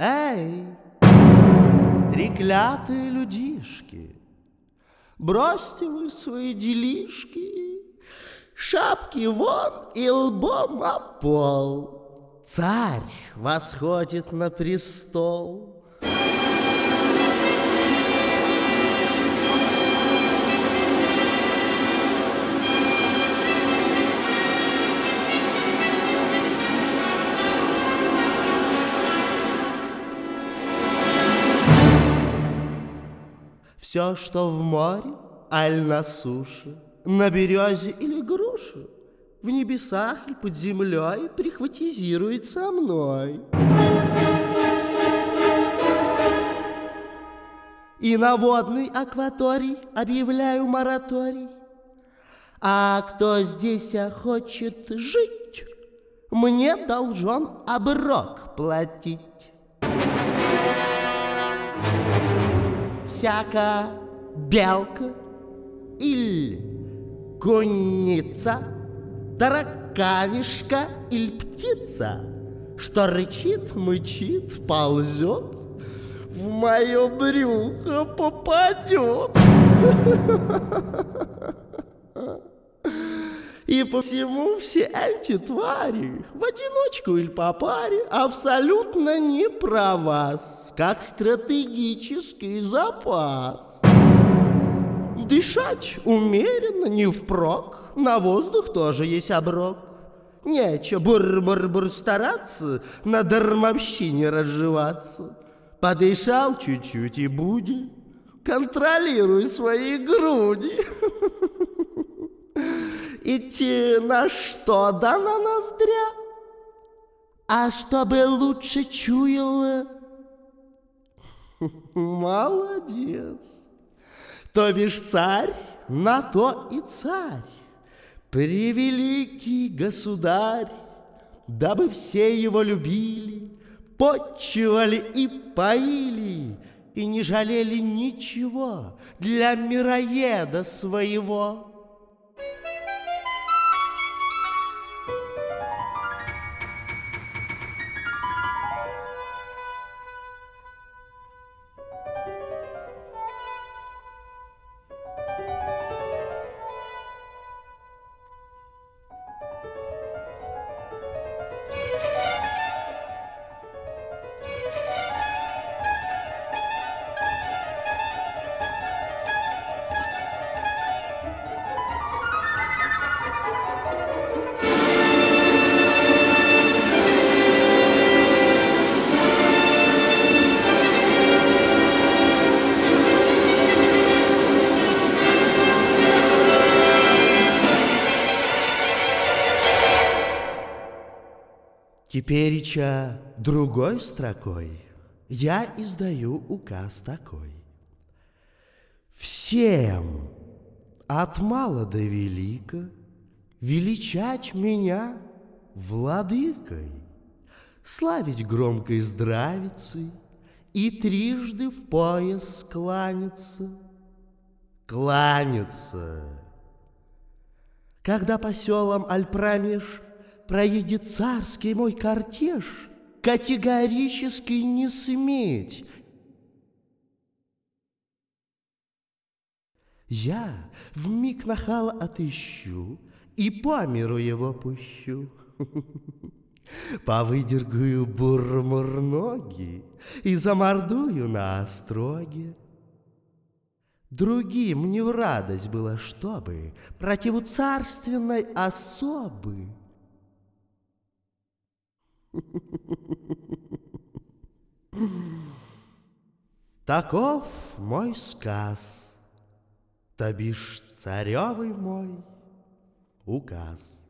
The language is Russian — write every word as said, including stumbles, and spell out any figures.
Эй, треклятые людишки, бросьте вы свои делишки, шапки вон и лбом о пол. Царь восходит на престол. Все, что в море, аль на суше, на березе или груше, в небесах или под землей прихватизирует со мной. И на водный акваторий объявляю мораторий. А кто здесь хочет жить, мне должен оброк платить. Всяка белка или куница, тараканишка или птица, что рычит, мычит, ползет, в мое брюхо попадет. И по всему все эти твари, в одиночку или по паре, абсолютно не про вас, как стратегический запас. Дышать умеренно, не впрок, на воздух тоже есть оброк. Нечего бур-бур-бур стараться, на дармовщине разживаться. Подышал чуть-чуть и буди, контролируй свои груди. Идти на что? Да на ноздря. А чтобы лучше чуяло? Молодец. То бишь царь, на то и царь, превеликий государь, дабы все его любили, почивали и поили, и не жалели ничего для мироеда своего. Теперича другой строкой я издаю указ такой. Всем от мала до велика величать меня владыкой, славить громкой здравицей и трижды в пояс кланяться. Кланяться. Когда по селам аль промеж проедет царский мой кортеж, категорически не сметь. Я вмиг нахала отыщу и по миру его пущу. Повыдергаю бур-мур ноги и замордую на остроге. Другим не в радость было, чтобы противу царственной особы таков мой сказ, то бишь царевый мой указ.